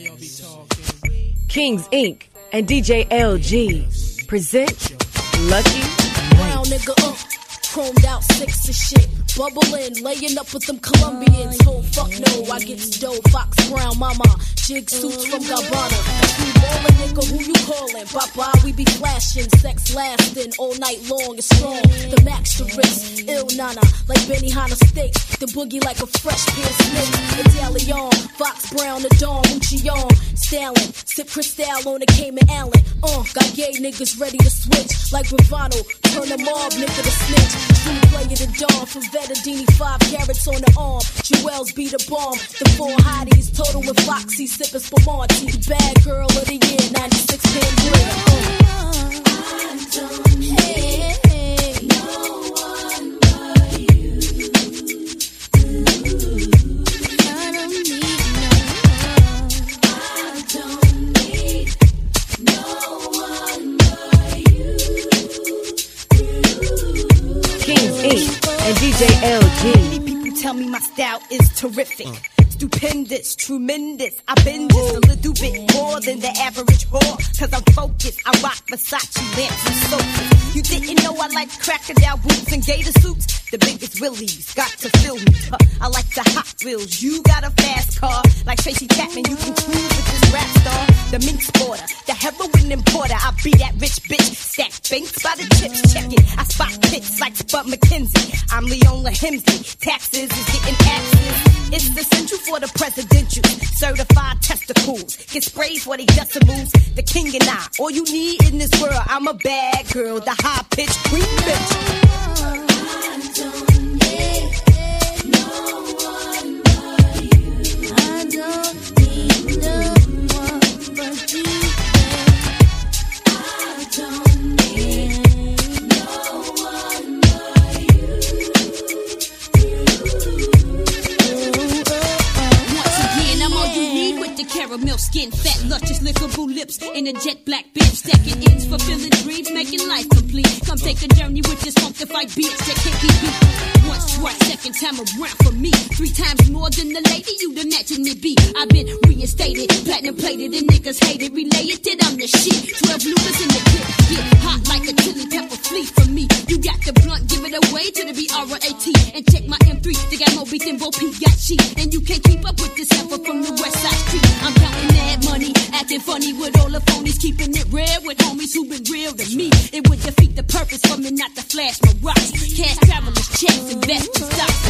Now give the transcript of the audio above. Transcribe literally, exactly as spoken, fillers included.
Kings Incorporated and D J L G present Lucky Brown nigga up, chromed out six of shit. Bubbling, laying up with them Colombians. Oh, fuck no, I get dough. Fox Brown, mama, jig suits from Gabbana. You ballin', nigga, who you callin'? Bye-bye, we be flashing, sex lasting all night long. It's strong, the max to wrist, ill nana, like Benihana steak. The boogie like a fresh pair of snakes. Italian, Fox Brown, the Dawn, Lucion, Stalin, sip Cristal on the Cayman Island. Uh, got gay niggas ready to switch, like Bravano, turn them mob, nigga to snitch. True player the Dawn, from Vettadini, five carats on the arm. Jewels be the bomb, the four hotties, total with Foxy, sippin' Spumante. Bad girl of the year, ninety-six pin glitter. Uh. I don't need hey, no one but you. I don't need no one. I don't need no one but you. Kings Incorporated and D J L G. Many people tell me my style is terrific. Uh. Stupendous, tremendous. I've been just a little bit more than the average whore. Cause I'm focused. I rock Versace lamps and sofas. You didn't know I like crocodile boots and gator suits? The biggest willies got to fill me. Huh, I like the Hot Wheels. You got a fast car. Like Tracy Chapman, you can cruise with this rap star. The mink sporter, the heroin importer. I be that rich bitch. Stack banks by the chips. Check it. I spot pics like Spud McKenzie. I'm Leona Hemsley. Taxes is getting taxes. It's the central for the presidential. Certified testicles. Get sprayed for they decimals. The king and I. All you need in this world. I'm a bad girl. The high pitched queen bitch. I don't need no one but you. I don't need no one but you. I don't need no one but you. Once again, I'm all you need with the caramel skin, fat, luscious, lickable lips, and a jet black bitch. Stacking ends, fulfilling dreams, making life complete. Come take a journey with this funk to fight beats that can't be beat. Once, twice, second time around for me. Three times more than the lady you'd imagine me be. I've been reinstated, platinum plated, and niggas hate it. Related that I'm the shit. Twelve loopers in the clip. Get hot like a chili pepper flea for me. You got the blunt, give it away to the B R A T. And check my M three, they got more beat than Bo Peep got cheap. And you can't keep up with this heifer from the West Side Street. I'm counting that money, acting funny with all the phonies, keeping it real with homies who been real to me. It would defeat the purpose for me not to flash my rocks. Cash travelers, checks, investment stocks.